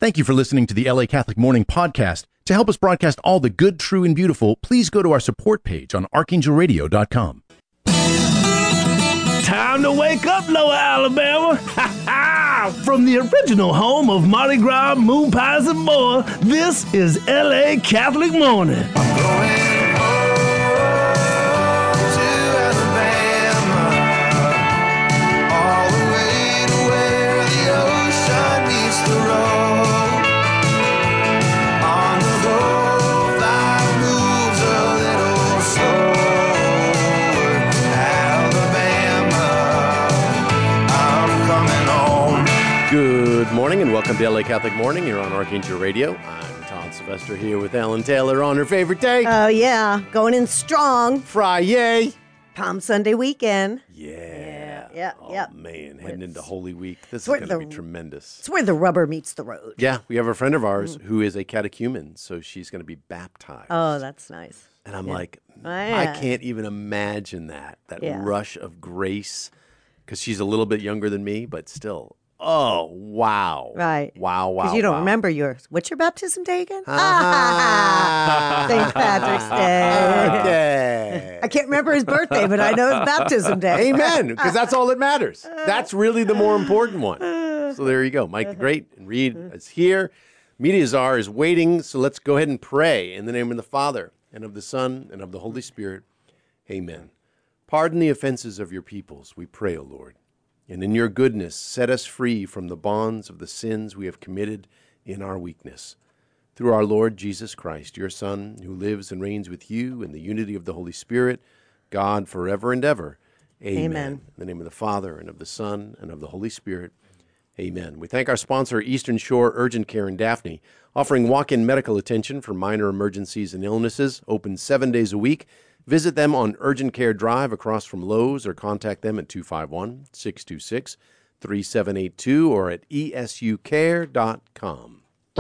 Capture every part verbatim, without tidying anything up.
Thank you for listening to the L A Catholic Morning Podcast. To help us broadcast all the good, true, and beautiful, please go to our support page on archangel radio dot com. Time to wake up, Lower Alabama. Ha ha! From the original home of Mardi Gras, moon pies, and more, this is L A Catholic Morning. I'm going Good morning and welcome to L A Catholic Morning here on Archangel Radio. I'm Todd Sylvester here with Ellen Taylor on her favorite day. Oh, yeah. Going in strong. Friday. Palm Sunday weekend. Yeah. Yeah, yeah, oh, yeah. man. Heading into Holy Week. This is where going to the- be tremendous. It's where the rubber meets the road. Yeah, we have a friend of ours who is a catechumen, so she's going to be baptized. Oh, that's nice. And I'm yeah. like, Oh, I yeah. can't even imagine that, that Yeah. rush of grace, because she's a little bit younger than me, but still. Oh, wow. Right. Wow, wow, Because you don't wow. remember yours. What's your baptism day again? Ah. Saint Patrick's Day. Okay. I can't remember his birthday, but I know his baptism day. Amen, because that's all that matters. That's really the more important one. So there you go. Mike the Great and Reed is here. Media Czar is waiting, so let's go ahead and pray in the name of the Father, and of the Son, and of the Holy Spirit. Amen. Pardon the offenses of your peoples, we pray, O Lord. And in your goodness, set us free from the bonds of the sins we have committed in our weakness. Through our Lord Jesus Christ, your Son, who lives and reigns with you in the unity of the Holy Spirit, God forever and ever. Amen. Amen. In the name of the Father, and of the Son, and of the Holy Spirit. Amen. We thank our sponsor, Eastern Shore Urgent Care in Daphne, offering walk-in medical attention for minor emergencies and illnesses, open seven days a week. Visit them on Urgent Care Drive across from Lowe's, or contact them at two five one, six two six, three seven eight two or at e s u care dot com.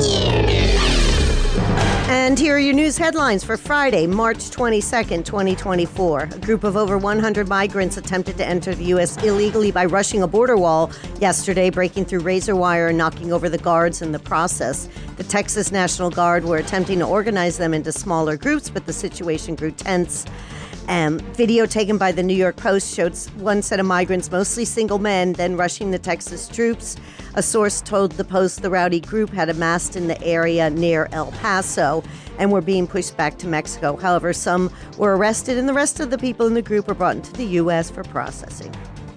And here are your news headlines for Friday, March twenty-second, twenty twenty-four. A group of over one hundred migrants attempted to enter the U S illegally by rushing a border wall yesterday, breaking through razor wire and knocking over the guards in the process. The Texas National Guard were attempting to organize them into smaller groups, but the situation grew tense. Um, video taken by the New York Post showed one set of migrants, mostly single men, then rushing the Texas troops. A source told the Post the rowdy group had amassed in the area near El Paso and were being pushed back to Mexico. However, some were arrested and the rest of the people in the group were brought into the U S for processing.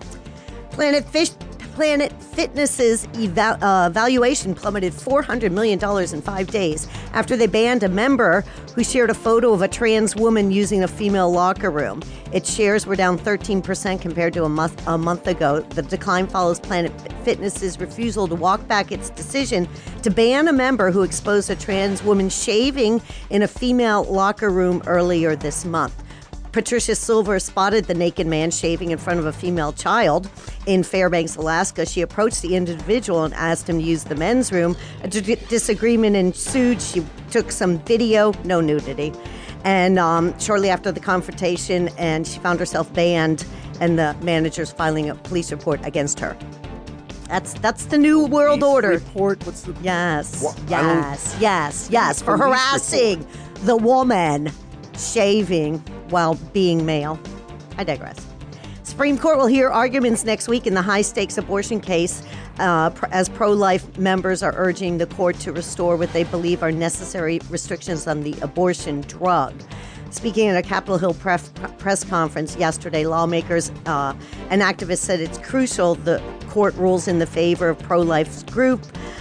Planet Fish Planet Fitness's eva- uh, valuation plummeted four hundred million dollars in five days after they banned a member who shared a photo of a trans woman using a female locker room. Its shares were down thirteen percent compared to a month, a month ago. The decline follows Planet Fitness's refusal to walk back its decision to ban a member who exposed a trans woman shaving in a female locker room earlier this month. Patricia Silver spotted the naked man shaving in front of a female child in Fairbanks, Alaska. She approached the individual and asked him to use the men's room. A d- disagreement ensued. She took some video, no nudity. And um, shortly after the confrontation, and she found herself banned, and the manager's filing a police report against her. That's that's the new world Police order. report? What's the... Yes, What? I don't- yes, yes, yes, for Police harassing the woman shaving while being male. I digress. Supreme Court will hear arguments next week in the high-stakes abortion case uh, pr- as pro-life members are urging the court to restore what they believe are necessary restrictions on the abortion drug. Speaking at a Capitol Hill pref- press conference yesterday, lawmakers uh, and activists said it's crucial the court rules in the favor of pro-life's group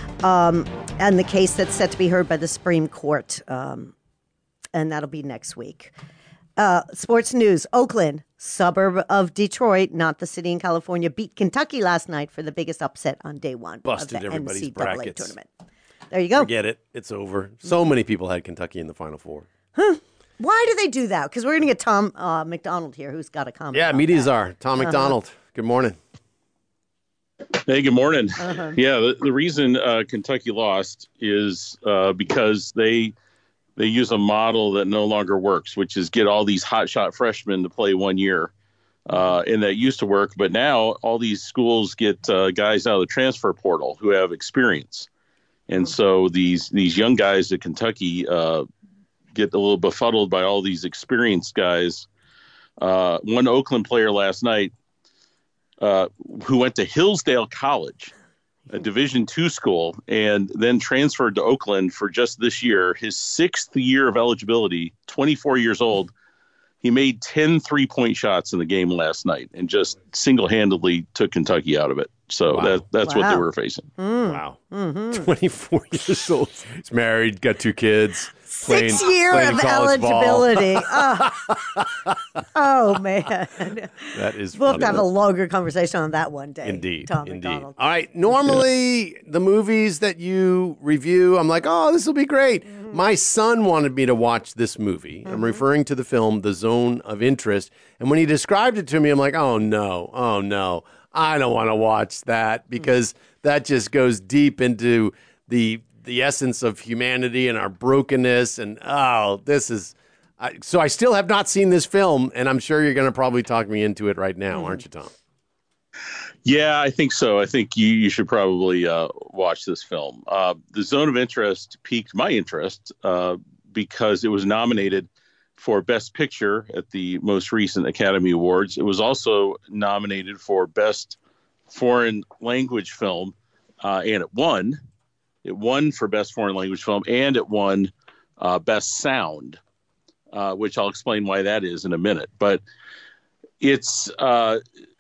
um, and the case that's set to be heard by the Supreme Court. Um, and that'll be next week. Uh, sports news. Oakland, suburb of Detroit, not the city in California, beat Kentucky last night for the biggest upset on day one Busted of the everybody's N C double A brackets. tournament. There you go. Forget it. It's over. So many people had Kentucky in the Final Four. Why do they do that? Because we're going to get Tom uh, McDonald here, who's got a comment. Yeah, about Media that. Czar, Tom McDonald. Good morning. Hey, good morning. Uh-huh. Yeah, the, the reason uh, Kentucky lost is uh, because they they use a model that no longer works, which is get all these hotshot freshmen to play one year. Uh, and that used to work, but now all these schools get uh, guys out of the transfer portal who have experience. And so these these young guys at Kentucky uh, get a little befuddled by all these experienced guys. Uh, one Oakland player last night uh, who went to Hillsdale College, a Division two school, and then transferred to Oakland for just this year, his sixth year of eligibility, twenty-four years old. He made ten three-point shots in the game last night and just single-handedly took Kentucky out of it. So Wow. that that's Wow. what they were facing. Mm. Wow. Mm-hmm. twenty-four years old. He's married, got two kids. Playing, Six year playing of college ball. eligibility. oh. oh, man. That is We'll have funny. to have a longer conversation on that one day. Indeed. Tom Indeed. McDonald. All right. Normally, the movies that you review, I'm like, oh, this will be great. Mm-hmm. My son wanted me to watch this movie. Mm-hmm. I'm referring to the film, The Zone of Interest. And when he described it to me, I'm like, oh, no. Oh, no. I don't want to watch that because that just goes deep into the the essence of humanity and our brokenness. And, oh, this is... I, so I still have not seen this film, and I'm sure you're going to probably talk me into it right now, aren't you, Tom? Yeah, I think so. I think you, you should probably uh, watch this film. Uh, the Zone of Interest piqued my interest uh, because it was nominated for Best Picture at the most recent Academy Awards. It was also nominated for Best Foreign Language Film, uh, and it won. It won for Best Foreign Language Film, and it won uh, Best Sound, uh, which I'll explain why that is in a minute. But it's uh,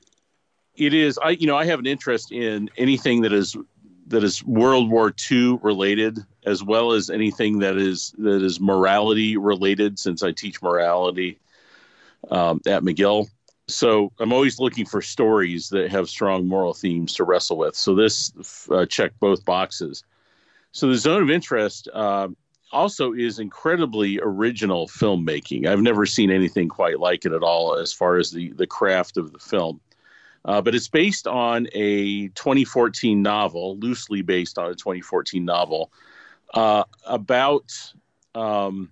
it is I you know I have an interest in anything that is that is World War Two related, as well as anything that is that is morality related, since I teach morality um, at McGill. So I'm always looking for stories that have strong moral themes to wrestle with. So this uh, checked both boxes. So the Zone of Interest uh, also is incredibly original filmmaking. I've never seen anything quite like it at all as far as the, the craft of the film. Uh, but it's based on a twenty fourteen novel, loosely based on a twenty fourteen novel, uh, about um,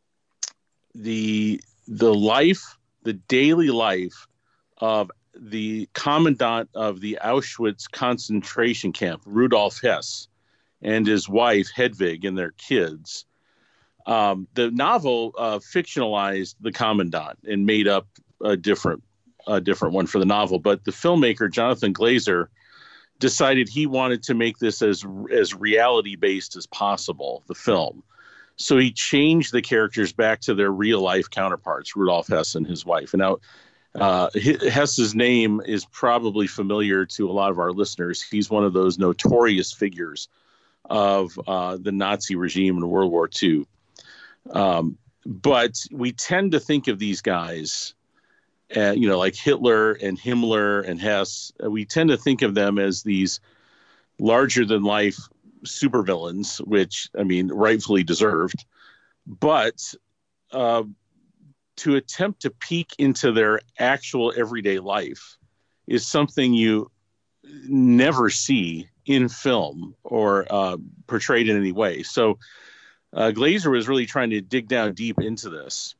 the the life, the daily life of the commandant of the Auschwitz concentration camp, Rudolf Hess, and his wife, Hedwig, and their kids. Um, the novel uh, fictionalized the commandant and made up a different a different one for the novel. But the filmmaker, Jonathan Glazer, decided he wanted to make this as as reality-based as possible, the film. So he changed the characters back to their real-life counterparts, Rudolf Hess and his wife. And now uh, Hess's name is probably familiar to a lot of our listeners. He's one of those notorious figures of uh, the Nazi regime in World War Two. Um, but we tend to think of these guys, uh, you know, like Hitler and Himmler and Hess. Uh, we tend to think of them as these larger-than-life supervillains, which, I mean, rightfully deserved. But uh, to attempt to peek into their actual everyday life is something you never see in film or uh, portrayed in any way. So uh, Glazer was really trying to dig down deep into this.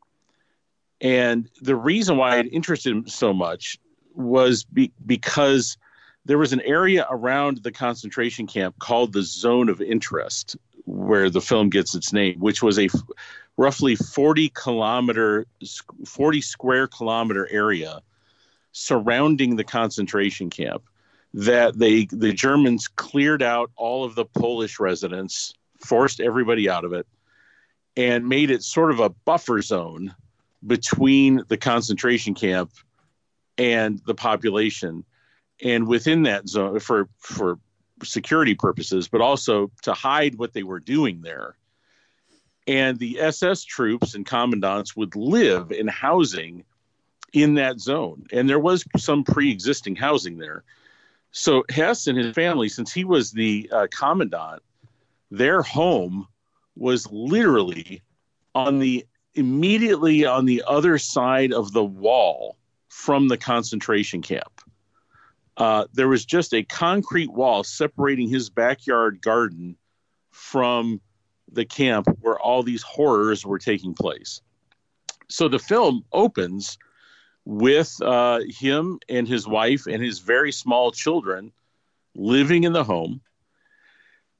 And the reason why it interested him so much was be- because there was an area around the concentration camp called the Zone of Interest, where the film gets its name, which was a f- roughly forty kilometer, forty square kilometer area surrounding the concentration camp that they, the Germans cleared out all of the Polish residents, forced everybody out of it, and made it sort of a buffer zone between the concentration camp and the population. And within that zone, for for security purposes, but also to hide what they were doing there. And the S S troops and commandants would live in housing in that zone. And there was some pre-existing housing there. So Hess and his family, since he was the uh, commandant, their home was literally on the immediately on the other side of the wall from the concentration camp. Uh, there was just a concrete wall separating his backyard garden from the camp where all these horrors were taking place. So the film opens with uh, him and his wife and his very small children living in the home.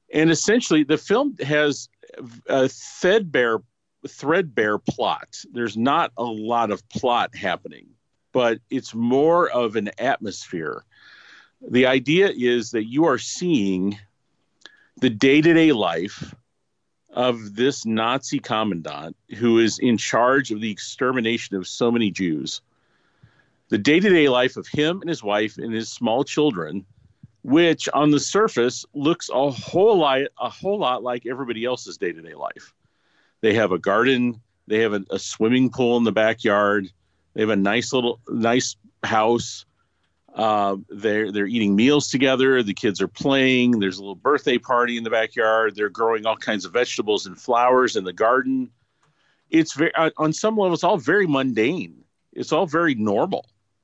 And essentially, the film has a threadbare, threadbare plot. There's not a lot of plot happening, but it's more of an atmosphere. The idea is that you are seeing the day-to-day life of this Nazi commandant who is in charge of the extermination of so many Jews. The day-to-day life of him and his wife and his small children, which on the surface looks a whole lot, a whole lot like everybody else's day-to-day life. They have a garden. They have a, a swimming pool in the backyard. They have a nice little, nice house. Uh, they're they're eating meals together. The kids are playing. There's a little birthday party in the backyard. They're growing all kinds of vegetables and flowers in the garden. It's very, on some level, it's all very mundane. It's all very normal.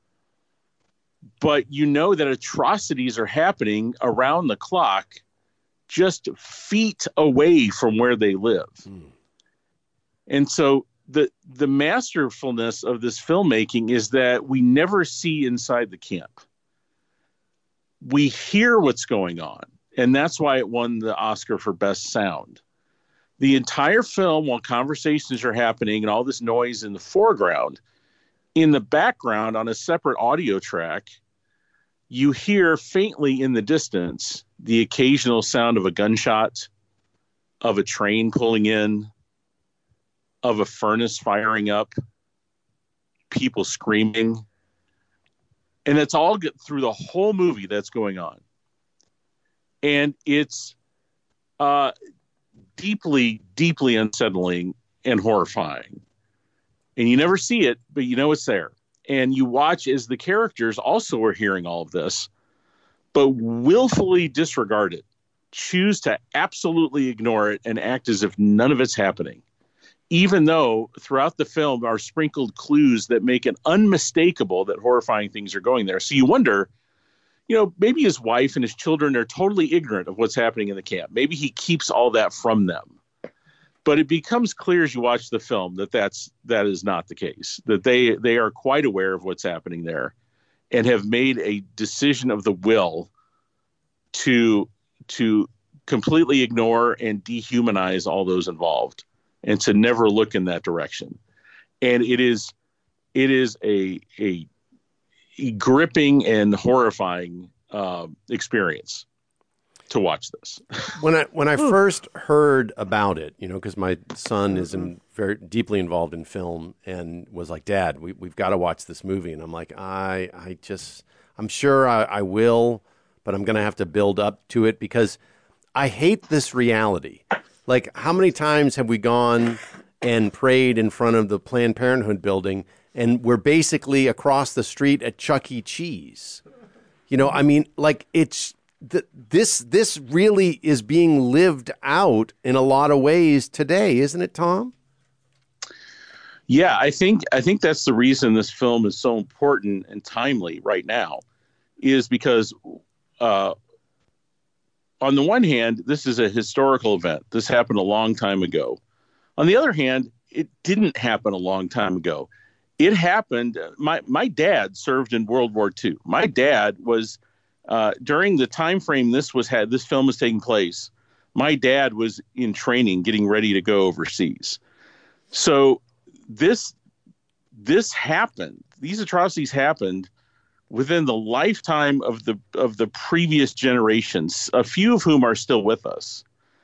But you know that atrocities are happening around the clock, just feet away from where they live. Mm. And so the the masterfulness of this filmmaking is that we never see inside the camp. We hear what's going on, and that's why it won the Oscar for Best Sound. The entire film, while conversations are happening and all this noise in the foreground, in the background on a separate audio track, you hear faintly in the distance the occasional sound of a gunshot, of a train pulling in, of a furnace firing up, people screaming. And it's all through the whole movie that's going on. And it's uh, deeply, deeply unsettling and horrifying. And you never see it, but you know it's there. And you watch as the characters also are hearing all of this, but willfully disregard it, choose to absolutely ignore it and act as if none of it's happening. Even though throughout the film are sprinkled clues that make it unmistakable that horrifying things are going there. So you wonder, you know, maybe his wife and his children are totally ignorant of what's happening in the camp. Maybe he keeps all that from them. But it becomes clear as you watch the film that that's, that is not the case, that they, they are quite aware of what's happening there and have made a decision of the will to, to completely ignore and dehumanize all those involved, and to never look in that direction. And it is, it is a, a, a gripping and horrifying uh, experience to watch this. When I when I first heard about it, you know, because my son is in, very deeply involved in film, and was like, "Dad, we we've got to watch this movie." And I'm like, I I just I'm sure I, I will, but I'm going to have to build up to it because I hate this reality. Like, how many times have we gone and prayed in front of the Planned Parenthood building, and we're basically across the street at Chuck E. Cheese? You know, I mean, like, it's th- this this really is being lived out in a lot of ways today, isn't it, Tom? Yeah, I think I think that's the reason this film is so important and timely right now, is because uh, on the one hand, this is a historical event. This happened a long time ago. On the other hand, it didn't happen a long time ago. It happened. My my dad served in World War Two. My dad was uh, during the time frame this was had this film was taking place. My dad was in training, getting ready to go overseas. So this this happened. These atrocities happened within the lifetime of the of the previous generations, a few of whom are still with us.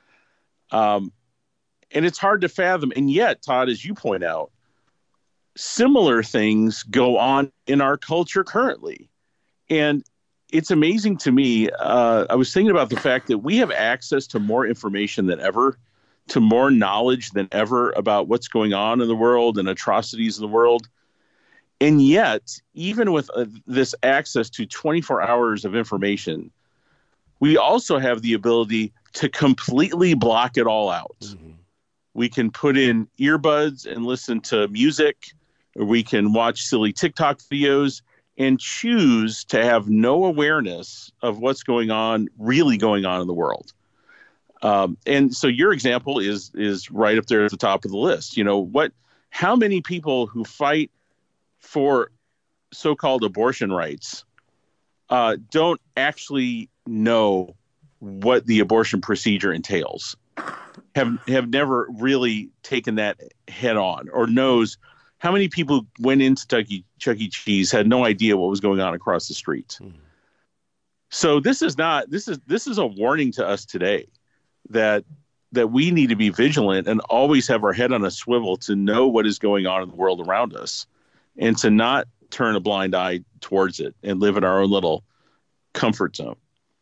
Um, and it's hard to fathom. And yet, Todd, as you point out, similar things go on in our culture currently. And it's amazing to me. Uh, I was thinking about the fact that we have access to more information than ever, to more knowledge than ever about what's going on in the world and atrocities in the world. And yet, even with uh, this access to twenty-four hours of information, we also have the ability to completely block it all out. Mm-hmm. We can put in earbuds and listen to music, or we can watch silly TikTok videos and choose to have no awareness of what's going on, really going on in the world. Um, and so your example is is right up there at the top of the list. You know, what? How many people who fight for so-called abortion rights uh, don't actually know what the abortion procedure entails, have have never really taken that head on, or knows how many people went into Chuck E. Chuck E. Cheese had no idea what was going on across the street. Mm. So this is not this is this is a warning to us today that that we need to be vigilant and always have our head on a swivel to know what is going on in the world around us, and to not turn a blind eye towards it and live in our own little comfort zone.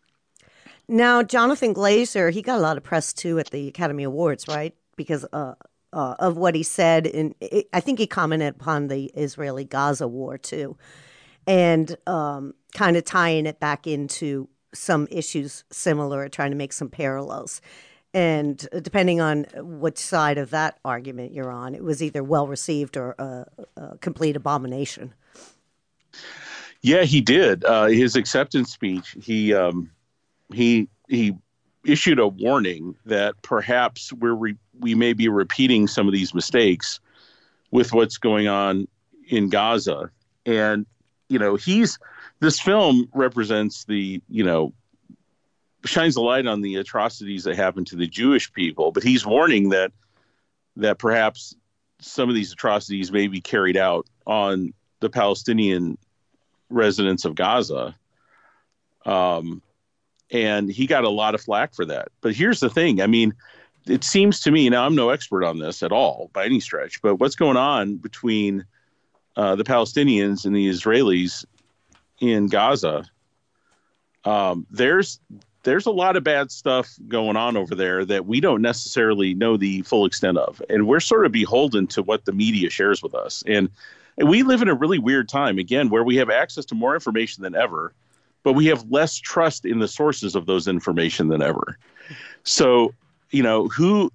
Now, Jonathan Glazer, he got a lot of press too at the Academy Awards, right? Because uh, uh, of what he said, and I think he commented upon the Israeli-Gaza war too, and um, kind of tying it back into some issues similar, trying to make some parallels. And depending on which side of that argument you're on, it was either well received or a, a complete abomination. Yeah, he did. Uh, his acceptance speech, he um, he he issued a warning that perhaps we're re- we may be repeating some of these mistakes with what's going on in Gaza. And, you know, he's this film represents the, you know, shines a light on the atrocities that happened to the Jewish people, but he's warning that that perhaps some of these atrocities may be carried out on the Palestinian residents of Gaza. Um, and he got a lot of flack for that. But here's the thing. I mean, it seems to me, now I'm no expert on this at all by any stretch, but what's going on between uh, the Palestinians and the Israelis in Gaza, um, there's there's a lot of bad stuff going on over there that we don't necessarily know the full extent of. And we're sort of beholden to what the media shares with us. And, and we live in a really weird time, again, where we have access to more information than ever, but we have less trust in the sources of those information than ever. So, you know, who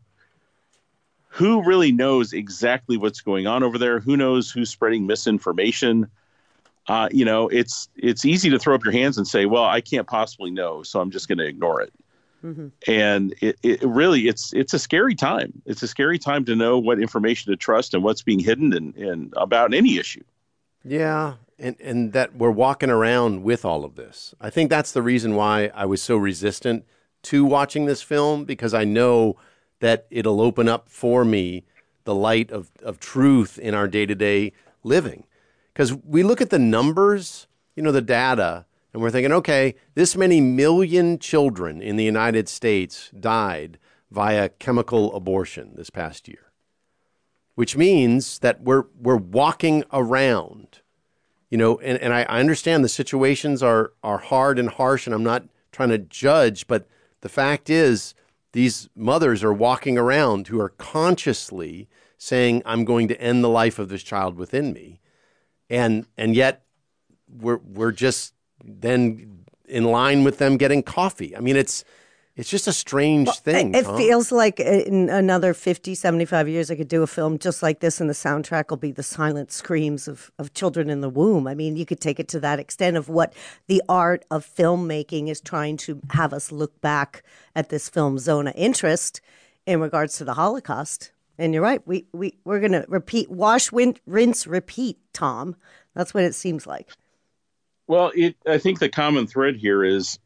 who really knows exactly what's going on over there? Who knows who's spreading misinformation? Uh, you know, it's it's easy to throw up your hands and say, well, I can't possibly know, so I'm just going to ignore it. Mm-hmm. And it, it really, it's it's a scary time. It's a scary time to know what information to trust and what's being hidden and, and about any issue. Yeah, and, and that we're walking around with all of this. I think that's the reason why I was so resistant to watching this film, because I know that it'll open up for me the light of, of truth in our day-to-day living. Because we look at the numbers, you know, the data, and we're thinking, okay, this many million children in the United States died via chemical abortion this past year, which means that we're we're walking around, you know, and, and I, I understand the situations are are hard and harsh, and I'm not trying to judge, but the fact is these mothers are walking around who are consciously saying, I'm going to end the life of this child within me. And and yet we're we're just then in line with them getting coffee. I mean, it's it's just a strange well, thing. It Tom. feels like in another fifty, seventy-five years, I could do a film just like this, and the soundtrack will be the silent screams of, of children in the womb. I mean, you could take it to that extent of what the art of filmmaking is trying to have us look back at this film Zone of Interest in regards to the Holocaust. And you're right. We, we, we're going to repeat, wash, win, rinse, repeat, Tom. That's what it seems like. Well, it, I think the common thread here is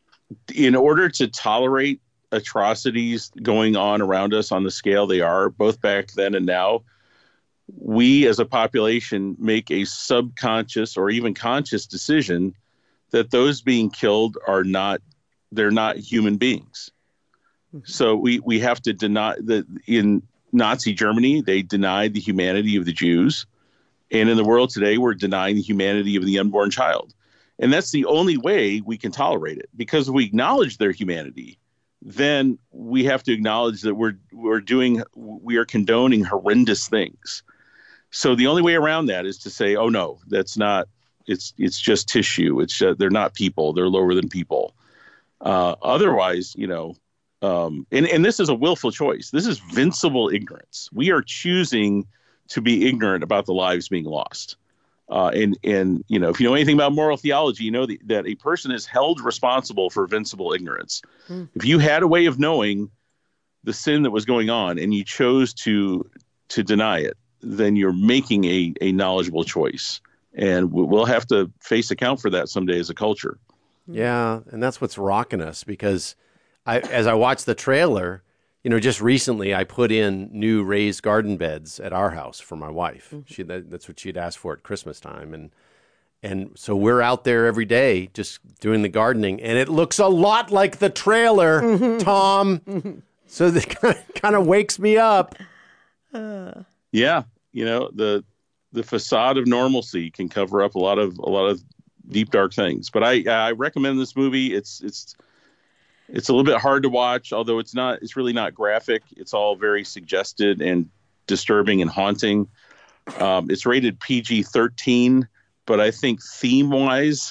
in order to tolerate atrocities going on around us on the scale they are, both back then and now, we as a population make a subconscious or even conscious decision that those being killed are not, they're not human beings. Mm-hmm. So we, we have to deny that in Nazi Germany, they denied the humanity of the Jews. And in the world today, we're denying the humanity of the unborn child. And that's the only way we can tolerate it, because if we acknowledge their humanity, then we have to acknowledge that we're we're doing we are condoning horrendous things. So the only way around that is to say, oh, no, that's not it's it's just tissue. It's uh, they're not people. They're lower than people. Uh, otherwise, you know. Um, and, and this is a willful choice. This is vincible ignorance. We are choosing to be ignorant about the lives being lost. Uh, and, and, you know, if you know anything about moral theology, you know the, that a person is held responsible for vincible ignorance. Mm. If you had a way of knowing the sin that was going on and you chose to to deny it, then you're making a, a knowledgeable choice. And we'll have to face account for that someday as a culture. Yeah, and that's what's rocking us, because I, as I watched the trailer, you know, just recently I put in new raised garden beds at our house for my wife. Mm-hmm. She that, that's what she'd asked for at Christmas time, and and so we're out there every day just doing the gardening, and it looks a lot like the trailer, mm-hmm. Tom. Mm-hmm. So that kind of, kind of wakes me up. Uh. Yeah, you know, the the facade of normalcy can cover up a lot of a lot of deep dark things. But I I recommend this movie. It's it's it's a little bit hard to watch, although it's not it's really not graphic. It's all very suggested and disturbing and haunting. Um, it's rated P G thirteen, but I think theme wise,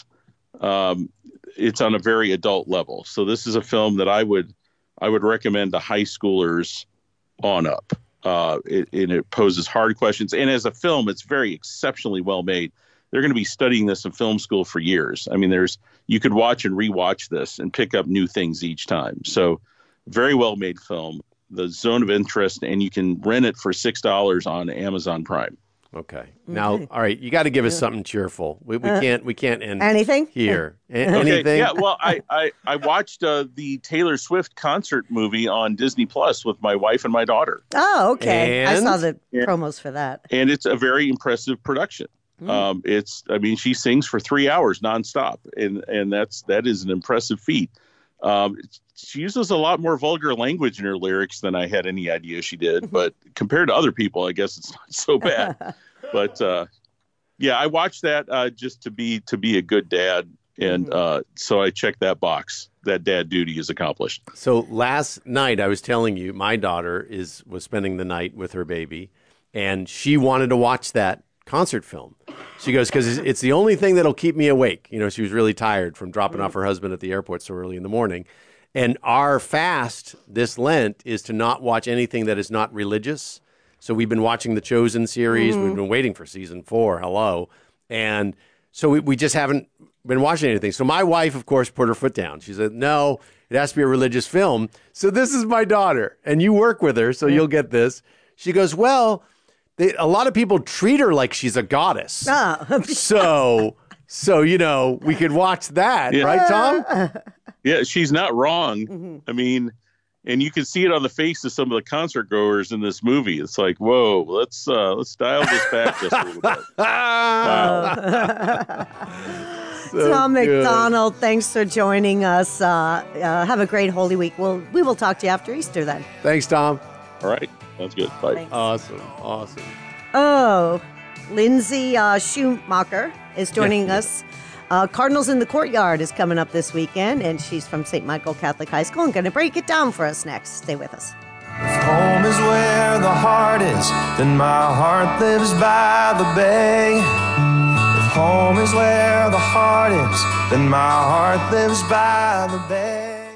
um, it's on a very adult level. So this is a film that I would I would recommend to high schoolers on up. Uh, it, and it poses hard questions. And as a film, it's very exceptionally well made. They're going to be studying this in film school for years. I mean, there's you could watch and rewatch this and pick up new things each time. So very well made film, The Zone of Interest, and you can rent it for six dollars on Amazon Prime. Okay. Now, okay. All right, you got to give us yeah. something cheerful. We, we uh, can't we can't end anything here. Okay, anything? Yeah. Well, I I, I watched uh, the Taylor Swift concert movie on Disney Plus with my wife and my daughter. Oh, okay. And, I saw the and, promos for that. And it's a very impressive production. Mm. Um, it's I mean, she sings for three hours nonstop, and and that's that is an impressive feat. Um, she uses a lot more vulgar language in her lyrics than I had any idea she did. But compared to other people, I guess it's not so bad. But uh, yeah, I watched that uh, just to be to be a good dad, and uh, so I checked that box. That dad duty is accomplished. So last night, I was telling you, my daughter is was spending the night with her baby, and she wanted to watch that concert film. She goes, because it's the only thing that'll keep me awake. You know, she was really tired from dropping off her husband at the airport so early in the morning. And our fast this Lent is to not watch anything that is not religious. So we've been watching the Chosen series. Mm-hmm. We've been waiting for season four. Hello. And so we, we just haven't been watching anything. So my wife, of course, put her foot down. She said, no, it has to be a religious film. So this is my daughter. And you work with her, so mm-hmm. you'll get this. She goes, well, they, a lot of people treat her like she's a goddess. Oh. so, so, you know, we could watch that. Yeah. Right, Tom? Yeah, she's not wrong. Mm-hmm. I mean... And you can see it on the face of some of the concert goers in this movie. It's like, whoa, let's uh, let's dial this back just a little bit. Wow. so Tom good. McDonald, thanks for joining us. Uh, uh, have a great Holy Week. We'll, we will talk to you after Easter then. Thanks, Tom. All right. Sounds good. Bye. Thanks. Awesome. Awesome. Oh, Lindsay uh, Schumacher is joining yeah. us. Uh, Cardinals in the Courtyard is coming up this weekend, and she's from Saint Michael Catholic High School and going to break it down for us next. Stay with us. If home is where the heart is, then my heart lives by the bay. If home is where the heart is, then my heart lives by the bay.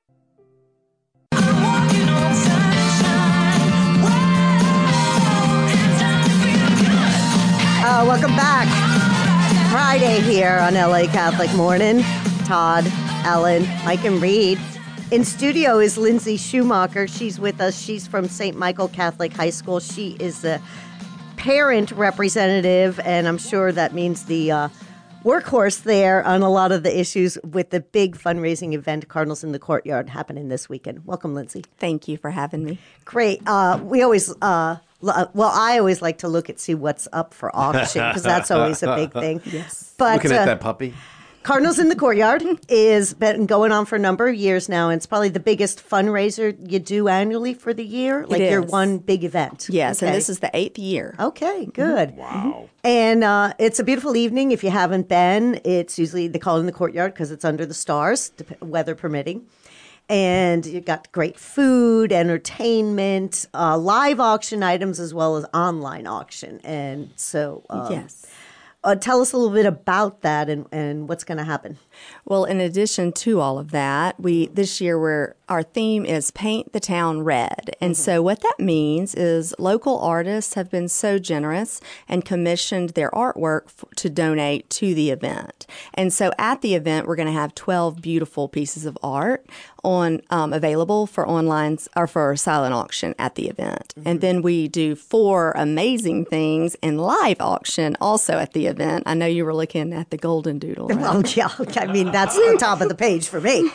Uh, welcome back. Friday here on L A Catholic Morning. Todd, Ellen, Mike, and Reed. In studio is Lindsay Schumacher. She's with us. She's from Saint Michael Catholic High School. She is the parent representative, and I'm sure that means the uh, workhorse there on a lot of the issues with the big fundraising event, Cardinals in the Courtyard, happening this weekend. Welcome, Lindsay. Thank you for having me. Great. Uh, we always... Uh, Well, I always like to look and see what's up for auction because that's always a big thing. Yes. But, Looking at uh, that puppy. Cardinals in the Courtyard is been going on for a number of years now, and it's probably the biggest fundraiser you do annually for the year, like it your is. one big event. Yes, okay. and this is the eighth year. Okay, good. Mm-hmm. Wow. And uh, it's a beautiful evening. If you haven't been, it's usually they call it in the Courtyard because it's under the stars, weather permitting. And you got great food, entertainment, uh, live auction items, as well as online auction. And so, um, yes. Uh, tell us a little bit about that and, and what's going to happen. Well, in addition to all of that, we this year we're our theme is Paint the Town Red. And mm-hmm. so what that means is local artists have been so generous and commissioned their artwork f- to donate to the event. And so at the event, we're going to have twelve beautiful pieces of art on um, available for online or for silent auction at the event. Mm-hmm. And then we do four amazing things in live auction also at the event. I know you were looking at the Golden Doodle. Right? Well, yeah, I mean, that's the top of the page for me.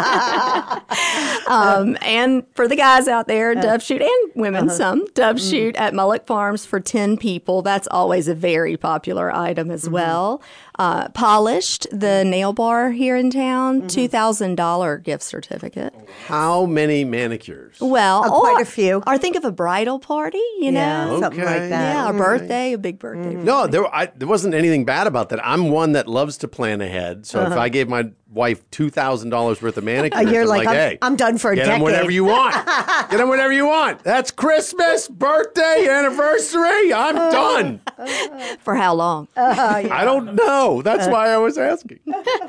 um, and for the guys out there, dove shoot, and women uh-huh. some, dove mm. shoot at Mullock Farms for ten people. That's always a very popular item as mm-hmm. well. Uh, Polished, the nail bar here in town, mm-hmm. two thousand dollars gift certificate. How many manicures? Well, oh, quite a few. Or think of a bridal party, you yeah, know? Something okay. like that. Yeah, a okay. birthday, a big birthday. Mm-hmm. No, there, I, there wasn't anything bad about that. I'm one that loves to plan ahead. So uh-huh. if I gave my wife two thousand dollars worth of manicures, uh, you're I'm like, like I'm, hey, I'm done for a get decade. them whatever you want. Get them whatever you want. That's Christmas, birthday, anniversary. I'm uh, done. Uh, for how long? Uh, yeah. I don't know. That's uh, why I was asking.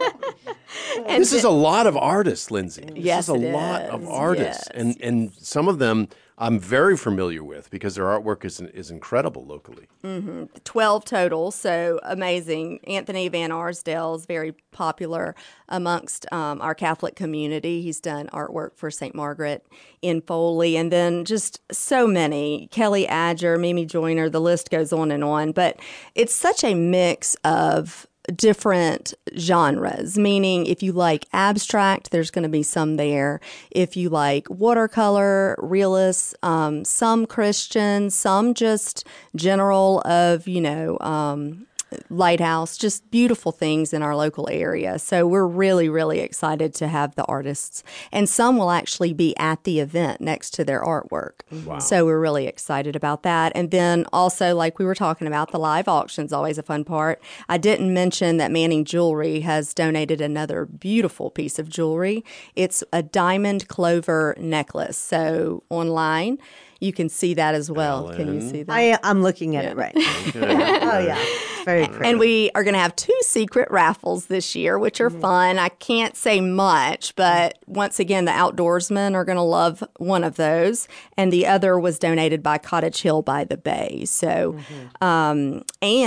And this is a lot of artists, Lindsay. This yes, is a it lot is. of artists. Yes. And and some of them I'm very familiar with because their artwork is is incredible locally. Mm-hmm. twelve total, so amazing. Anthony Van Arsdale is very popular amongst um, our Catholic community. He's done artwork for Saint Margaret in Foley, and then just so many. Kelly Adger, Mimi Joyner, the list goes on and on. But it's such a mix of different genres, meaning if you like abstract, there's going to be some there. If you like watercolor, realist, um, some Christian, some just general of, you know, um, Lighthouse, just beautiful things in our local area. So we're really, really excited to have the artists. And some will actually be at the event next to their artwork. Wow. So we're really excited about that. And then also, like we were talking about, the live auction's always a fun part. I didn't mention that Manning Jewelry has donated another beautiful piece of jewelry. It's a diamond clover necklace. So online, you can see that as well. Ellen. Can you see that? I, I'm looking at Yeah. it right now. Okay. Oh, yeah. It's very pretty. And we are going to have two secret raffles this year, which are Mm-hmm. fun. I can't say much, but once again, the outdoorsmen are going to love one of those. And the other was donated by Cottage Hill by the Bay. So, Mm-hmm. um,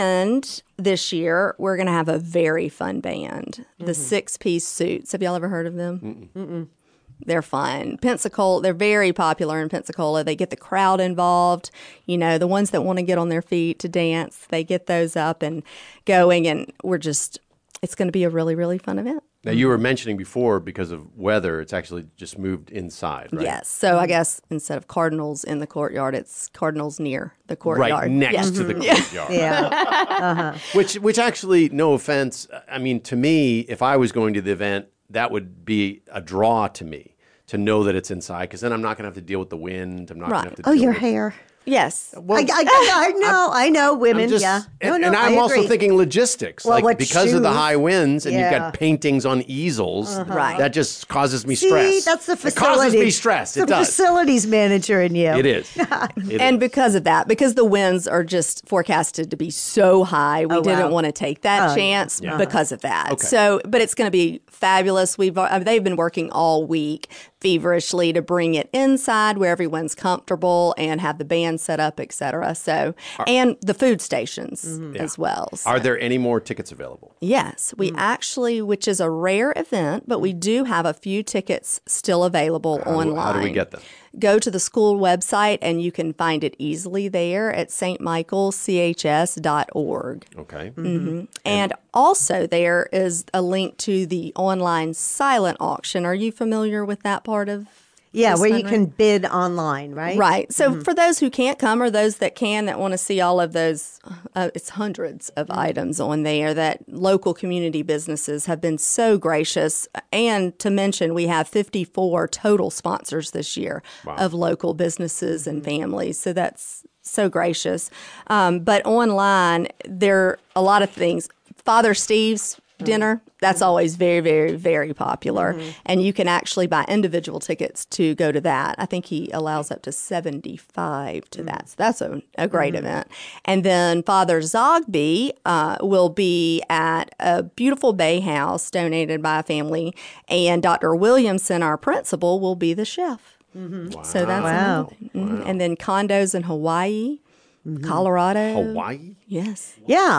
and this year, we're going to have a very fun band, the Mm-hmm. Six Piece Suits. Have y'all ever heard of them? Mm-mm. Mm-mm. They're fun. Pensacola, they're very popular in Pensacola. They get the crowd involved. You know, the ones that want to get on their feet to dance, they get those up and going. And we're just, it's going to be a really, really fun event. Now, you were mentioning before, because of weather, it's actually just moved inside, right? Yes. So I guess instead of cardinals in the courtyard, it's cardinals near the courtyard. Right next Yes. to the courtyard. Yeah. Uh-huh. Which, which actually, no offense, I mean, to me, if I was going to the event, that would be a draw to me to know that it's inside, because then I'm not going to have to deal with the wind. I'm not Right. going to have to Oh, deal your with... hair. Yes. Well, I, I, I know, I know, women, I'm just- yeah. No, and, no, and I'm I also agree. thinking logistics, Well, like what because of the shoes? high winds, and you've Yeah. got paintings on easels. Right. That just causes me See, stress. that's the It facility. causes me stress. The It does. facilities manager in you. It is. It And is. because of that, because the winds are just forecasted to be so high, we Oh, didn't wow. want to take that Oh, chance yeah. because of that. Okay. So, but it's going to be fabulous. We've uh, they've been working all week feverishly to bring it inside where everyone's comfortable and have the band set up, et cetera. So, and the food stations as well. So- Are there any more tickets available? Yes, we actually, which is a rare event, but we do have a few tickets still available How do- online. how do we get them? Go to the school website and you can find it easily there at s t michael c h s dot org. Okay. Mm-hmm. And also there is a link to the online silent auction. Are you familiar with that part of Yeah, this where you fundraiser? can bid online, right? Right. So for those who can't come or those that can that want to see all of those, uh, it's hundreds of items on there that local community businesses have been so gracious. And to mention, we have fifty-four total sponsors this year of local businesses and families. So that's so gracious. Um, but online, there are a lot of things. Father Steve's dinner, that's always very, very, very popular. Mm-hmm. And you can actually buy individual tickets to go to that. I think he allows up to seventy-five to that. So that's a, a great Mm-hmm. event. And then Father Zogby uh, will be at a beautiful bay house donated by a family. And Doctor Williamson, our principal, will be the chef. So that's Wow. another thing. Mhm. And then condos in Hawaii, Colorado. Hawaii? Yes. Yeah.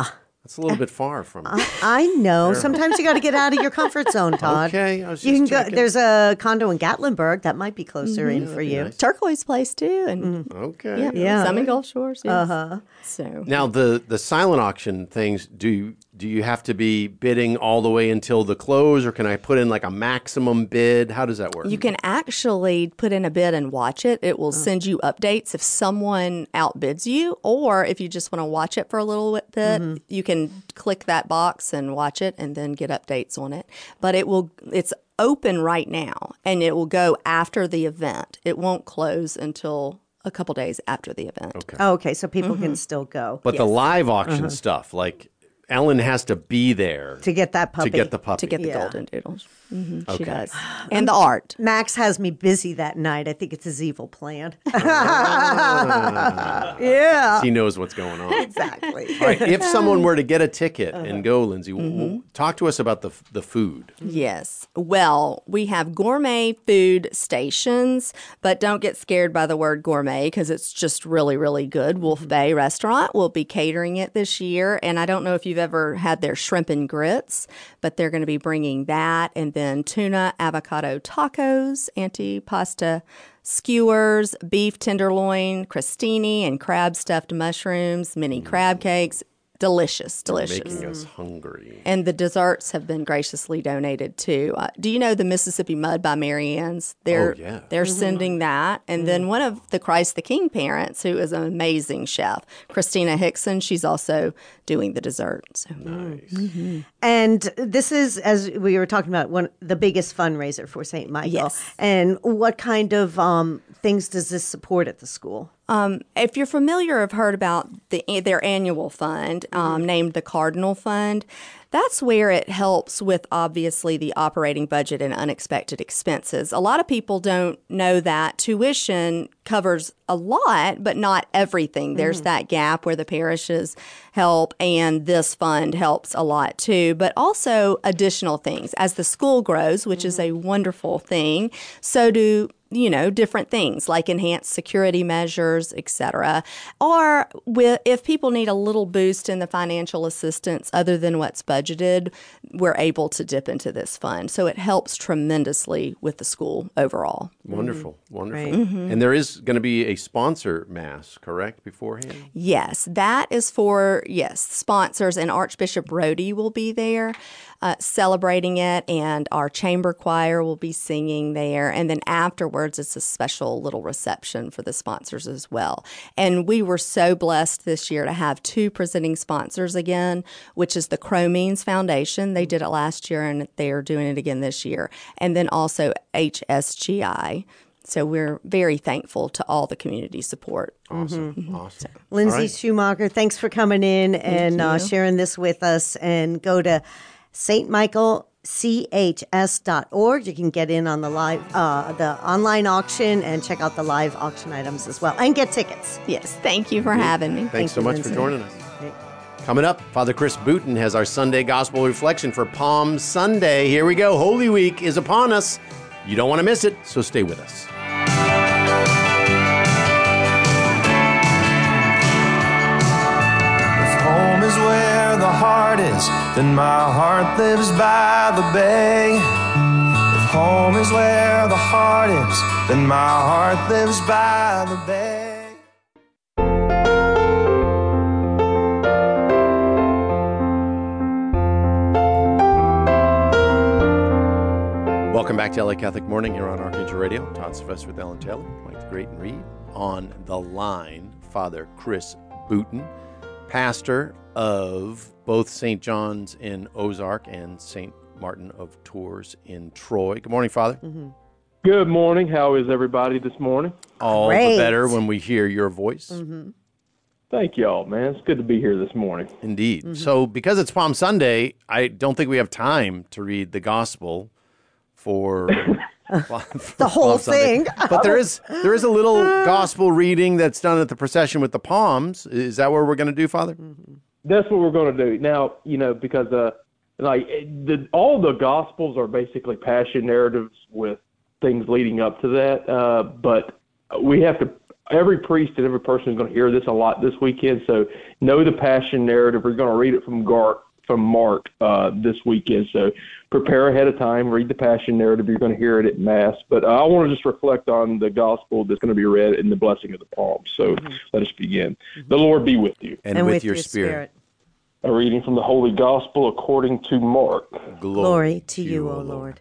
That's a little bit far from. I, I know. Sometimes you got to get out of your comfort zone, Todd. Okay, I was you just can checking. go. There's a condo in Gatlinburg that might be closer Mm-hmm. in for you. nice. Turquoise Place too, and Okay. yeah, Yeah. some in Gulf Shores. Yes. Uh-huh. So Now the the silent auction things. Do you, do you have to be bidding all the way until the close, or can I put in like a maximum bid? How does that work? you can actually put in a bid and watch it. It will send you updates if someone outbids you, or if you just want to watch it for a little bit, you can click that box and watch it, and then get updates on it. But it will. It's open right now, and it will go after the event. It won't close until a couple days after the event. Okay. Oh, okay, so people Mm-hmm. can still go But the live auction stuff, like Ellen has to be there to get that puppy. to get the puppy. To get the Yeah. golden doodles. hmm Okay. She does. And the art. Max has me busy that night. I think it's his evil plan. yeah, He knows what's going on. exactly. All right. If someone were to get a ticket and go, Lindsay, w- w- talk to us about the the food. Yes. Well, we have gourmet food stations, but don't get scared by the word gourmet because it's just really, really good. Wolf Bay Restaurant will be catering it this year. And I don't know if you've ever had their shrimp and grits, but they're going to be bringing that. And then tuna avocado tacos, antipasta skewers, beef tenderloin, crostini, and crab stuffed mushrooms, mini crab cakes. Delicious, delicious. Making us hungry. And the desserts have been graciously donated too. Uh, do you know the Mississippi Mud by Mary Ann's? They're, Oh, yeah. They're sending that. And then one of the Christ the King parents, who is an amazing chef, Christina Hickson, she's also doing the dessert. So. Nice. And this is, as we were talking about, one the biggest fundraiser for Saint Michael. Yes. And what kind of um, things does this support at the school? Um, if you're familiar or have heard about the, their annual fund um, named the Cardinal Fund, that's where it helps with obviously the operating budget and unexpected expenses. A lot of people don't know that tuition covers a lot, but not everything. There's that gap where the parishes help, and this fund helps a lot too, but also additional things. As the school grows, which is a wonderful thing, so do you know, different things like enhanced security measures, et cetera. Or with, if people need a little boost in the financial assistance other than what's budgeted, we're able to dip into this fund. So it helps tremendously with the school overall. Wonderful. Wonderful. Right. And there is going to be a sponsor mass, correct, beforehand? Yes, that is for, yes, sponsors, and Archbishop Rhodey will be there uh, celebrating it, and our chamber choir will be singing there. And then afterwards, it's a special little reception for the sponsors as well. And we were so blessed this year to have two presenting sponsors again, which is the Crow Means Foundation. They did it last year, and they are doing it again this year. And then also H S G I. So we're very thankful to all the community support. Awesome. Awesome. Lindsay All right. Schumacher, thanks for coming in and uh, sharing this with us. And go to Saint Michael C H S dot org. You can get in on the live, uh, the online auction, and check out the live auction items as well, and get tickets. Yes, thank you for having me. Thanks Thank so you, much Lindsay. for joining us. Coming up, Father Chris Booten has our Sunday Gospel Reflection for Palm Sunday. Here we go. Holy Week is upon us. You don't want to miss it, so stay with us. If home is where the heart is, then my heart lives by the bay. If home is where the heart is, then my heart lives by the bay. Welcome back to L A Catholic Morning here on Archangel Radio. Todd Sylvester with Ellen Taylor, Mike the Great and Reed. On the line, Father Chris Booten, pastor of both Saint John's in Ozark and Saint Martin of Tours in Troy. Good morning, Father. Mm-hmm. Good morning. How is everybody this morning? All Great. the better when we hear your voice. Mm-hmm. Thank y'all, man. It's good to be here this morning. Indeed. Mm-hmm. So, because it's Palm Sunday, I don't think we have time to read the gospel for, for The whole Palm Sunday. thing. But there is there is a little gospel reading that's done at the procession with the palms. Is that what we're going to do, Father? That's what we're going to do now. You know, because uh, like the, all the gospels are basically passion narratives with things leading up to that. Uh, but we have to every priest and every person is going to hear this a lot this weekend. So know the Passion narrative. We're going to read it from Gar, from Mark uh, this weekend. So prepare ahead of time, read the Passion narrative. You're going to hear it at Mass. But uh, I want to just reflect on the gospel that's going to be read in the blessing of the palms. So mm-hmm. let us begin. Mm-hmm. The Lord be with you. And, and with, with your, your spirit. spirit. A reading from the Holy Gospel according to Mark. Glory, Glory to you, O Lord.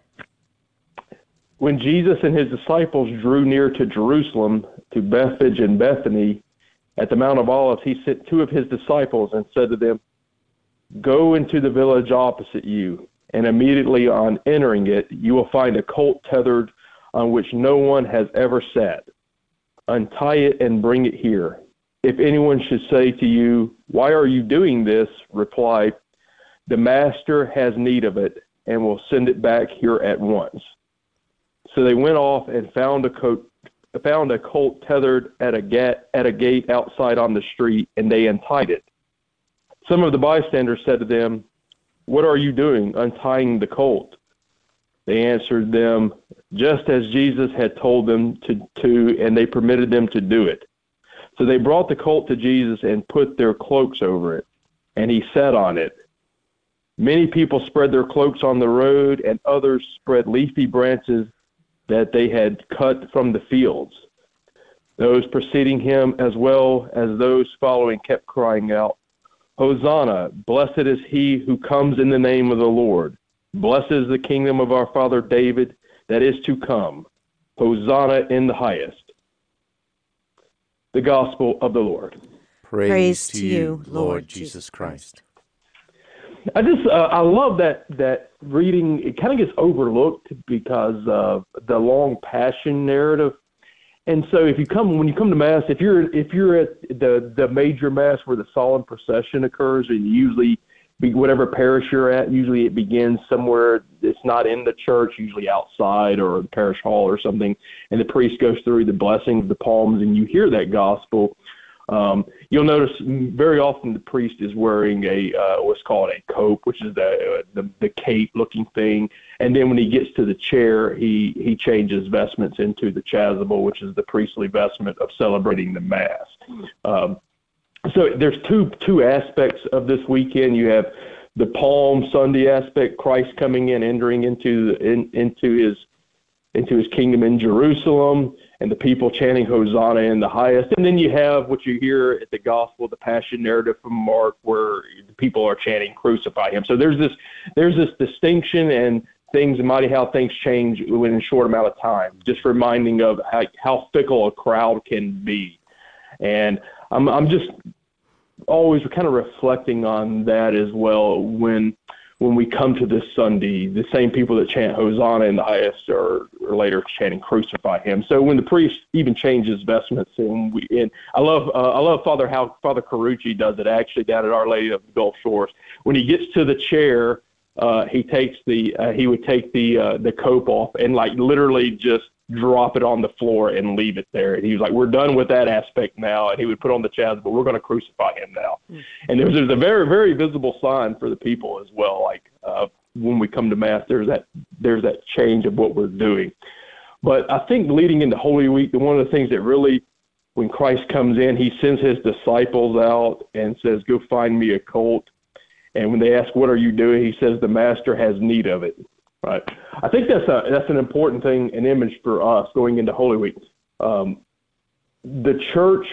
When Jesus and his disciples drew near to Jerusalem, to Bethphage and Bethany, at the Mount of Olives, he sent two of his disciples and said to them, "Go into the village opposite you, and immediately on entering it, you will find a colt tethered on which no one has ever sat. Untie it and bring it here. If anyone should say to you, 'Why are you doing this?' reply, 'The master has need of it, and will send it back here at once.'" So they went off and found a colt, found a colt tethered at a, ga- at a gate outside on the street, and they untied it. Some of the bystanders said to them, "What are you doing, untying the colt?" They answered them, just as Jesus had told them to, to, and they permitted them to do it. So they brought the colt to Jesus and put their cloaks over it, and he sat on it. Many people spread their cloaks on the road, and others spread leafy branches that they had cut from the fields. Those preceding him, as well as those following, kept crying out, "Hosanna, blessed is he who comes in the name of the Lord. Blessed is the kingdom of our father David that is to come. Hosanna in the highest." The Gospel of the Lord. Praise, Praise to you, Lord Jesus Christ. I just, uh, I love that, that reading. It kind of gets overlooked because of the long Passion narrative. And so if you come, when you come to Mass, if you're, if you're at the, the major Mass where the solemn procession occurs, and usually be whatever parish you're at, usually it begins somewhere. It's not in the church, usually outside or the parish hall or something. And the priest goes through the blessing of the palms, and you hear that gospel. Um, you'll notice very often the priest is wearing a uh, what's called a cope, which is the, uh, the the cape-looking thing. And then when he gets to the chair, he he changes vestments into the chasuble, which is the priestly vestment of celebrating the Mass. Um, so there's two two aspects of this weekend. You have the Palm Sunday aspect, Christ coming in, entering into in, into his into his kingdom in Jerusalem, and the people chanting Hosanna in the highest. And then you have what you hear at the Gospel, the Passion narrative from Mark, where the people are chanting Crucify him. So there's this there's this distinction, and things, mighty how things change in a short amount of time, just reminding of how, how fickle a crowd can be. And I'm I'm just always kind of reflecting on that as well when when we come to this Sunday. The same people that chant Hosanna in the highest are, are later chanting Crucify him. So when the priest even changes vestments, and we and I love uh, I love Father how Father Carucci does it actually down at Our Lady of the Gulf Shores. When he gets to the chair, uh, he takes the uh, he would take the uh, the cope off and like literally just drop it on the floor and leave it there. And he was like, "We're done with that aspect now." And he would put on the chasuble, "But we're going to crucify him now." Mm. And there's, there's a very, very visible sign for the people as well. Like uh, when we come to Mass, there's that there's that change of what we're doing. But I think leading into Holy Week, one of the things that really, when Christ comes in, he sends his disciples out and says, "Go find me a colt." And when they ask, "What are you doing?" he says, "The master has need of it." Right. I think that's a that's an important thing, an image for us going into Holy Week. Um, the church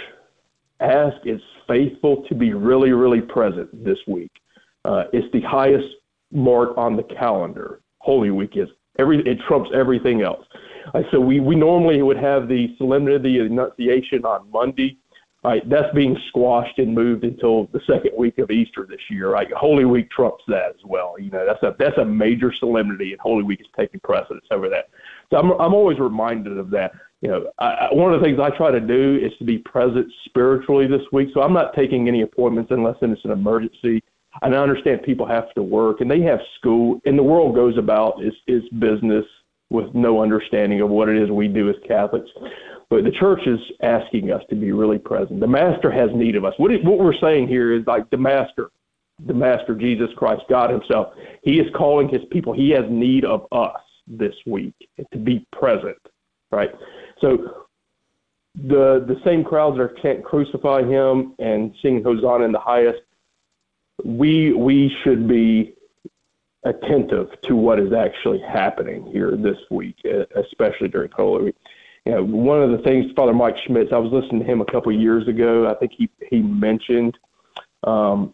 asks its faithful to be really, really present this week. Uh, it's the highest mark on the calendar. Holy Week is every it trumps everything else. Uh, so we, we normally would have the Solemnity of the Annunciation on Monday. Right, that's being squashed and moved until the second week of Easter this year. Right, Holy Week trumps that as well. You know, that's a that's a major solemnity, and Holy Week is taking precedence over that. So I'm I'm always reminded of that. You know, I, one of the things I try to do is to be present spiritually this week. So I'm not taking any appointments unless it's an emergency. And I understand people have to work and they have school, and the world goes about its its business with no understanding of what it is we do as Catholics. But the church is asking us to be really present. The Master has need of us. What, it, what we're saying here is like the Master, the Master, Jesus Christ, God himself, he is calling his people. He has need of us this week to be present, right? So the the same crowds that are chanting "Crucify Him" and singing "Hosanna in the highest," we we should be attentive to what is actually happening here this week, especially during Holy Week. You know, one of the things, Father Mike Schmitz, I was listening to him a couple of years ago. I think he he mentioned um,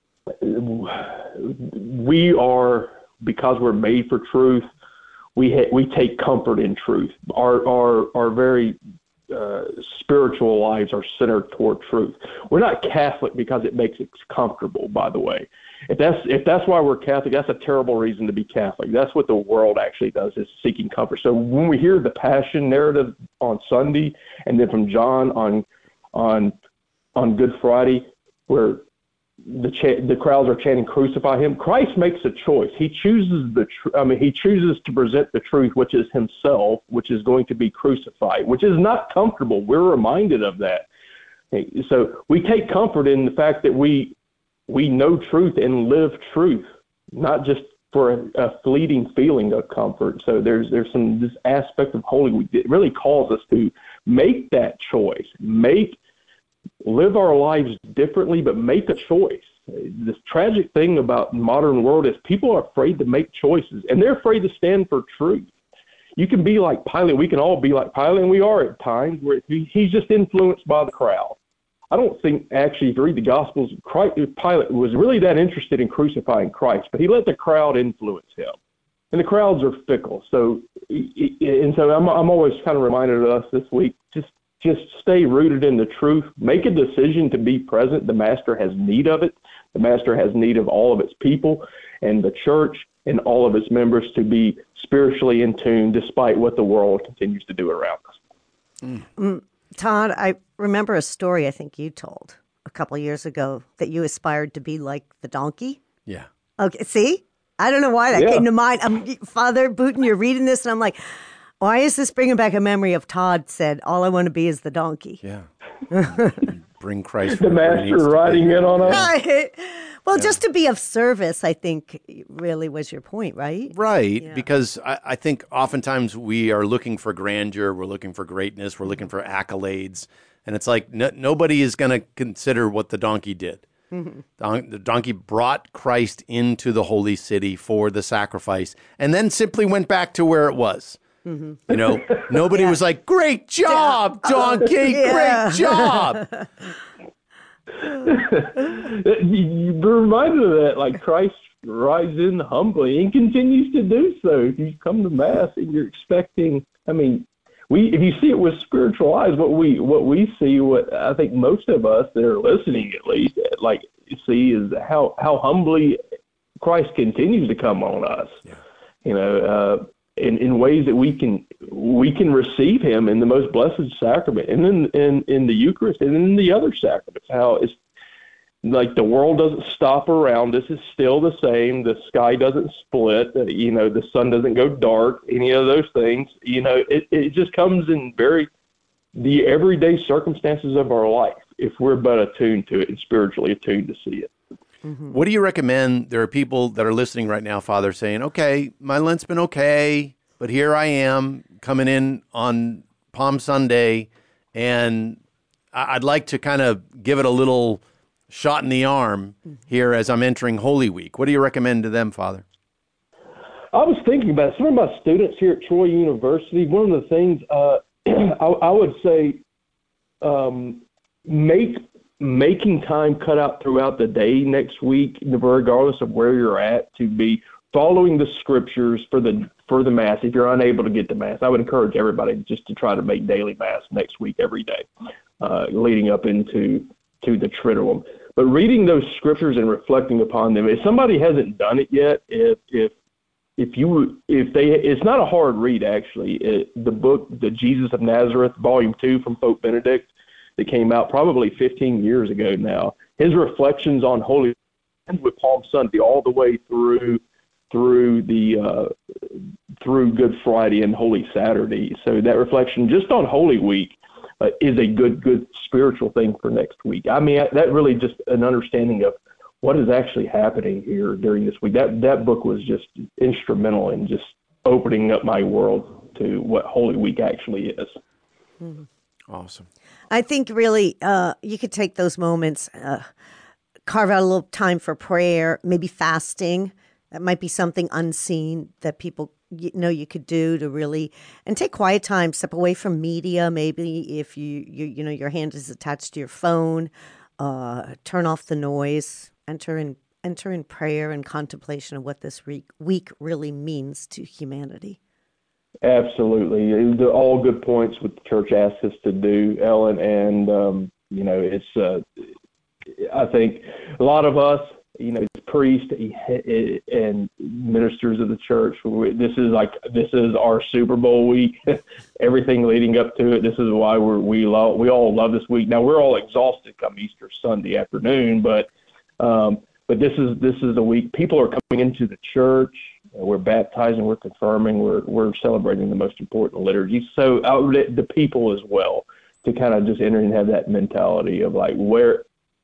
we are, because we're made for truth, we ha- we take comfort in truth. Our our our very uh, spiritual lives are centered toward truth. We're not Catholic because it makes it comfortable, by the way. If that's if that's why we're Catholic, that's a terrible reason to be Catholic. That's what the world actually does, is seeking comfort. So when we hear the Passion narrative on Sunday, and then from John on on on Good Friday, where the cha- the crowds are chanting "Crucify Him," Christ makes a choice. He chooses the tr- I mean, he chooses to present the truth, which is Himself, which is going to be crucified, which is not comfortable. We're reminded of that. So we take comfort in the fact that we. We know truth and live truth, not just for a, a fleeting feeling of comfort. So there's there's some this aspect of Holy Week that really calls us to make that choice, make live our lives differently, but make a choice. This tragic thing about the modern world is people are afraid to make choices, and they're afraid to stand for truth. You can be like Pilate. We can all be like Pilate, and we are at times, where he, he's just influenced by the crowd. I don't think, actually, if you read the Gospels, Christ, Pilate was really that interested in crucifying Christ, but he let the crowd influence him. And the crowds are fickle. So, and so I'm, I'm always kind of reminded of us this week, just just stay rooted in the truth. Make a decision to be present. The Master has need of it. The Master has need of all of its people and the church and all of its members to be spiritually in tune, despite what the world continues to do around us. Mm. Mm. Todd, I remember a story I think you told a couple of years ago that you aspired to be like the donkey. Yeah. Okay, see? I don't know why that yeah. came to mind. I'm, Father Booten, you're reading this, and I'm like, why is this bringing back a memory of Todd said, all I want to be is the donkey? Yeah. Bring Christ. The Master riding in on us. Right. Well, Yeah. just to be of service, I think, really was your point, right? Right, Yeah. because I, I think oftentimes we are looking for grandeur, we're looking for greatness, we're looking for accolades, and it's like no, nobody is going to consider what the donkey did. Mm-hmm. Don, the donkey brought Christ into the holy city for the sacrifice, and then simply went back to where it was. Mm-hmm. You know, nobody yeah. was like, "Great job, donkey! Yeah. Great job!" You're reminded of that, like Christ rides in humbly and continues to do so. If you come to Mass and you're expecting, I mean, we if you see it with spiritual eyes, what we what we see, what I think most of us that are listening at least, like see is how how humbly Christ continues to come on us. Yeah. You know, uh, in in ways that we can we can receive Him in the most blessed sacrament, and in in in the Eucharist, and in the other sacraments. How it's like the world doesn't stop around us; it's still the same. The sky doesn't split. Uh, you know, the sun doesn't go dark. Any of those things. You know, it it just comes in very the everyday circumstances of our life if we're but attuned to it and spiritually attuned to see it. Mm-hmm. What do you recommend? There are people that are listening right now, Father, saying, okay, my Lent's been okay, but here I am coming in on Palm Sunday, and I'd like to kind of give it a little shot in the arm here as I'm entering Holy Week. What do you recommend to them, Father? I was thinking about it. Some of my students here at Troy University, one of the things uh, I, I would say um, make making time cut out throughout the day next week, regardless of where you're at, to be following the scriptures for the for the Mass. If you're unable to get to Mass, I would encourage everybody just to try to make daily Mass next week every day, uh, leading up into to the Triduum. But reading those scriptures and reflecting upon them. If somebody hasn't done it yet, if if if you if they, it's not a hard read actually. It, the book, The Jesus of Nazareth, Volume Two from Pope Benedict, that came out probably fifteen years ago now. His reflections on Holy Week with Palm Sunday all the way through through the uh, through Good Friday and Holy Saturday. So that reflection just on Holy Week uh, is a good good spiritual thing for next week. I mean, that really just an understanding of what is actually happening here during this week. That that book was just instrumental in just opening up my world to what Holy Week actually is. Mm-hmm. Awesome. I think really uh, you could take those moments, uh, carve out a little time for prayer, maybe fasting. That might be something unseen that people you know you could do to really, and take quiet time, step away from media. Maybe if you you, you know your hand is attached to your phone, uh, turn off the noise, enter in enter in prayer and contemplation of what this week, week really means to humanity. Absolutely. They're all good points what the church asks us to do, Ellen. And, um, you know, it's, uh, I think a lot of us, you know, priests and ministers of the church, this is like, this is our Super Bowl week, everything leading up to it. This is why we're, we love, we all love this week. Now we're all exhausted come Easter Sunday afternoon, but, um, but this is, this is a week people are coming into the church. We're baptizing, we're confirming, we're we're celebrating the most important liturgy. So uh, the people as well, to kind of just enter and have that mentality of like, where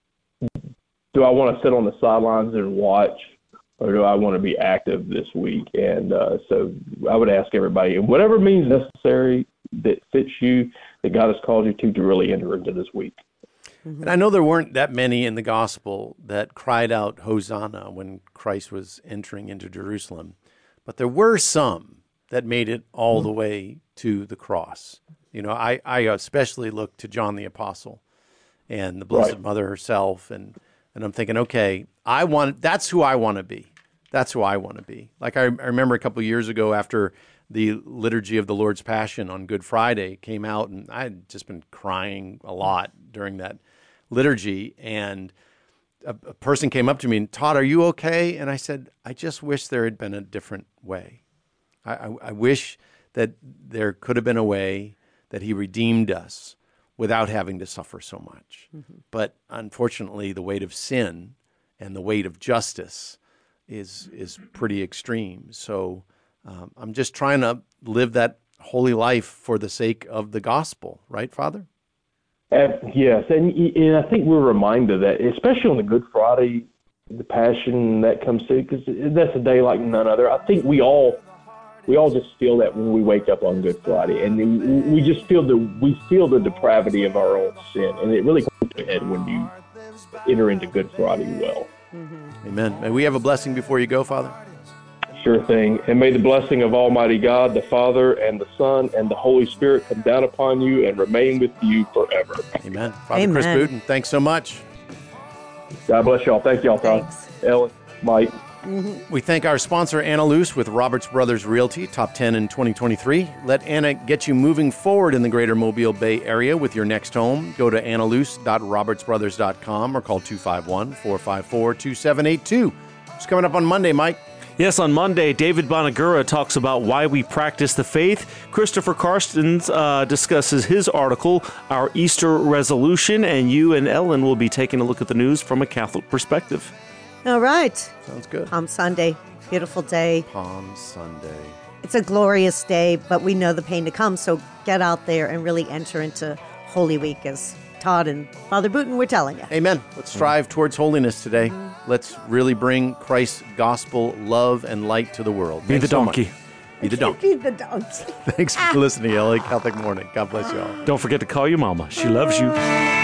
do I want to sit on the sidelines and watch, or do I want to be active this week? And uh, so I would ask everybody, whatever means necessary that fits you, that God has called you to, to really enter into this week. And I know there weren't that many in the gospel that cried out Hosanna when Christ was entering into Jerusalem, but there were some that made it all the way to the cross. You know, I, I especially look to John the Apostle and the Blessed Right. Mother herself, and, and I'm thinking, okay, I want that's who I want to be. That's who I want to be. Like I, I remember a couple of years ago after the liturgy of the Lord's Passion on Good Friday came out, and I had just been crying a lot during that liturgy, and a, a person came up to me and, Todd, are you okay? And I said, I just wish there had been a different way. I, I, I wish that there could have been a way that he redeemed us without having to suffer so much. Mm-hmm. But unfortunately, the weight of sin and the weight of justice is is pretty extreme. So um, I'm just trying to live that holy life for the sake of the gospel, right, Father? Uh, yes, and, and I think we're reminded that, especially on the Good Friday, the Passion that comes through, because that's a day like none other. I think we all we all just feel that when we wake up on Good Friday, and we just feel the we feel the depravity of our own sin, and it really comes to a head when you enter into Good Friday well. Mm-hmm. Amen. May we have a blessing before you go, Father? Sure thing. And may the blessing of Almighty God, the Father, and the Son, and the Holy Spirit come down upon you and remain with you forever. Amen. Father Amen. Chris Booten, thanks so much. God bless y'all. Thank y'all, Todd. Ellen, Mike. Mm-hmm. We thank our sponsor, Anna Luce, with Roberts Brothers Realty, top ten in twenty twenty-three. Let Anna get you moving forward in the greater Mobile Bay area with your next home. Go to anna luce dot roberts brothers dot com or call two five one, four five four, two seven eight two. What's coming up on Monday, Mike? Yes, on Monday, David Bonagura talks about why we practice the faith. Christopher Karstens uh, discusses his article, Our Easter Resolution, and you and Ellen will be taking a look at the news from a Catholic perspective. All right. Sounds good. Palm Sunday, beautiful day. Palm Sunday. It's a glorious day, but we know the pain to come, so get out there and really enter into Holy Week, as Todd and Father Booten were telling you. Amen. Let's strive towards holiness today. Mm-hmm. Let's really bring Christ's gospel, love, and light to the world. Be Thanks the so donkey. much. Be the donkey. Be the donkey. Thanks for listening, L A Catholic Morning. God bless you all. Don't forget to call your mama. She loves you.